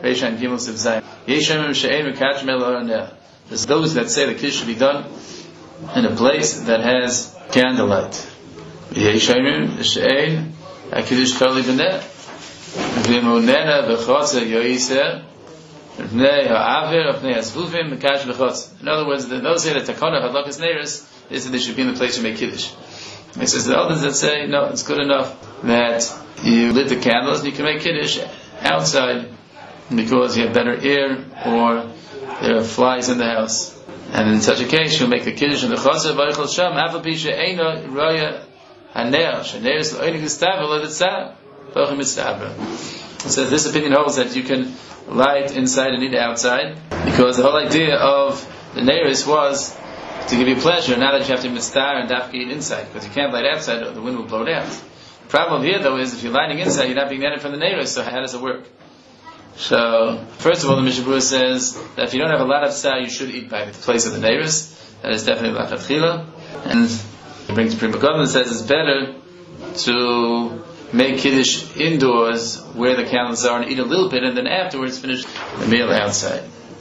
Reishan Gimel Siv Zayin. Yeshemim she'ein mekach me'lo. There's those that say the kiddush should be done in a place that has candlelight. Yeshemim she'ein kiddush kali b'neh. V'munena b'chotze yoyiseh. V'nei ha'avir v'nei ha'zvuvim mekach b'chotze. In other words, those say that takana hadlakas neiros is that they should be in the place to make kiddush. It says the others that say no, it's good enough that you lit the candles and you can make kiddush outside because you have better air or there are flies in the house. And in such a case, you'll make the kiddush in the chotzer v'yichol sham ha'fapisha eino raya haneir sheneir is l'oinig l'stavel l'tzah v'ochim l'stavel. It says this opinion holds that you can light inside and eat outside because the whole idea of the neiris was to give you pleasure, now that you have to mistar and dafki eat inside, because you can't light outside or the wind will blow it out. The problem here though is if you're lighting inside, you're not being netted from the neiris, so how does it work? So, first of all, the Mishnah Berurah says that if you don't have a lot of tsar, you should eat by the place of the neiris. That is definitely lachatchila. And he brings Pri Megadim and says it's better to make kiddush indoors where the candles are and eat a little bit and then afterwards finish the meal outside.